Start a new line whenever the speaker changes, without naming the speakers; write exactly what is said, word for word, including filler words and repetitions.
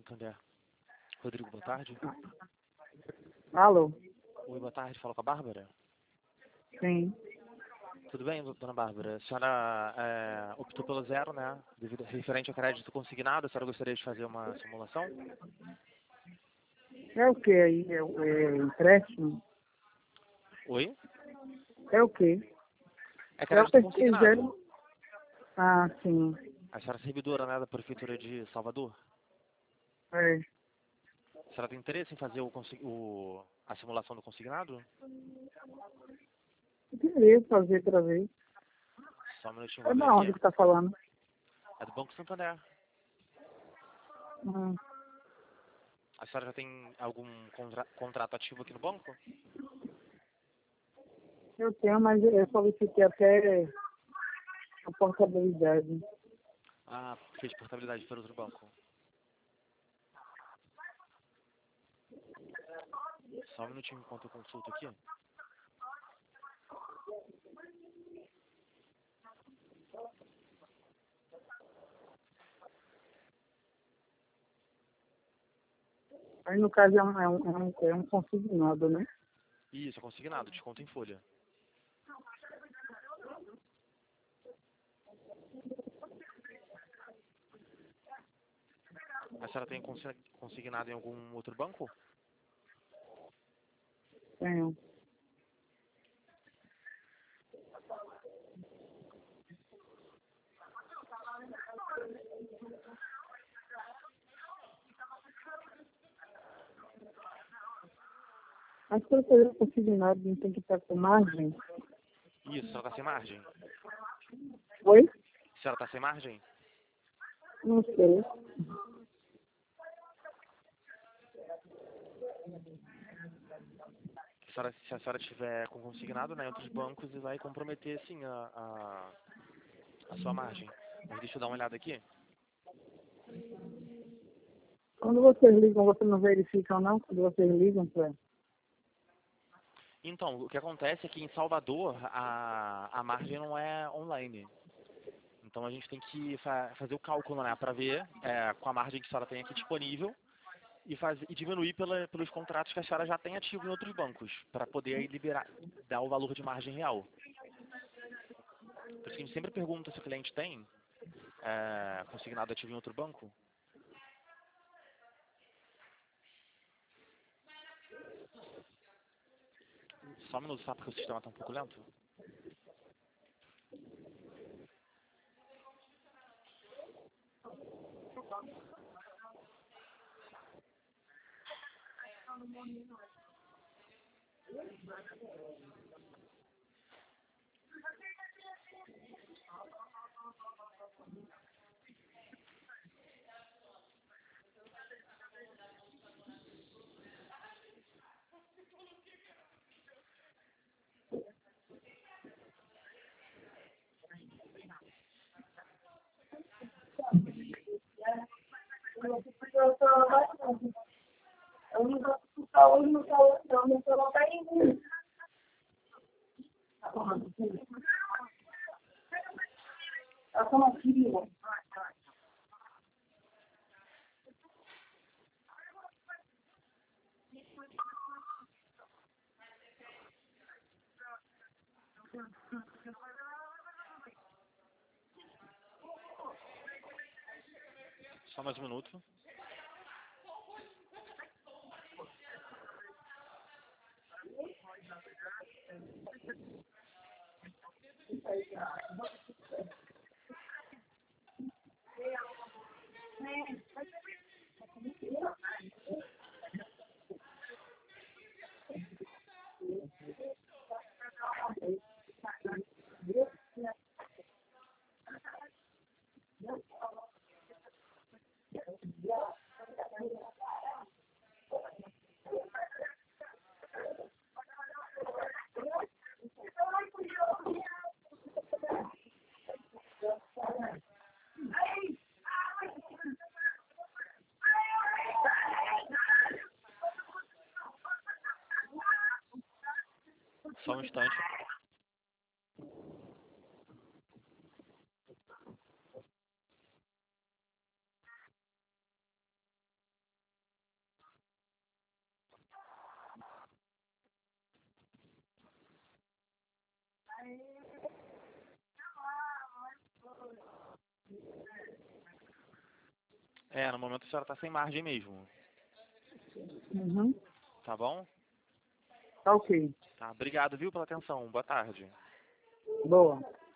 Santander. Rodrigo, boa tarde.
Alô?
Oi, boa tarde. Fala com a Bárbara?
Sim.
Tudo bem, dona Bárbara? A senhora é, optou pelo zero, né? Devido, referente ao crédito consignado, a senhora gostaria de fazer uma simulação?
É o que aí? É, o- é empréstimo?
Oi?
É o que?
É
É o
crédito
pesquisar.
consignado.
Ah, sim.
A senhora é servidora, né, da Prefeitura de Salvador?
É.
A senhora tem interesse em fazer o, consi- o, a simulação do consignado?
Eu queria fazer outra vez.
Só um minutinho,
É
vou ver
da onde
aqui.
que tá falando?
É do Banco Santander.
Hum.
A senhora já tem algum contra, contrato ativo aqui no banco?
Eu tenho, mas eu solicitei até a portabilidade.
Ah, fez portabilidade para outro banco. Só um minutinho enquanto eu consulto aqui.
Aí no caso é um, é um, é um, é um consignado, né?
Isso, é consignado, desconto em folha. A senhora tem consi- consignado em algum outro banco?
Tenho. Mas para fazer consignado não tem que estar com margem?
Isso, a senhora está sem margem?
Oi?
A senhora está sem margem?
Não sei.
A senhora, se a senhora tiver com consignado, né, em outros bancos, vai comprometer, sim, a, a, a sua margem. Mas deixa eu dar uma olhada aqui.
Quando vocês ligam, vocês não verificam não? Quando vocês ligam para...
Então, o que acontece é que em Salvador, a, a margem não é online. Então a gente tem que fa fazer o cálculo, né, para ver é, com a margem que a senhora tem aqui disponível e, faz, e diminuir pela, pelos contratos que a senhora já tem ativo em outros bancos, para poder aí liberar, dar o valor de margem real. Por isso que a gente sempre pergunta se o cliente tem é, consignado ativo em outro banco. Só um minuto, só porque o sistema está um pouco lento.
Eu não vou escutar hoje no celular, não, meu celular tá em... Tá com uma filha.
Só mais um minuto. Só um instante. É, no momento a senhora tá sem margem mesmo.
Uhum.
Tá bom?
Tá ok.
Tá, obrigado, viu, pela atenção. Boa tarde.
Boa.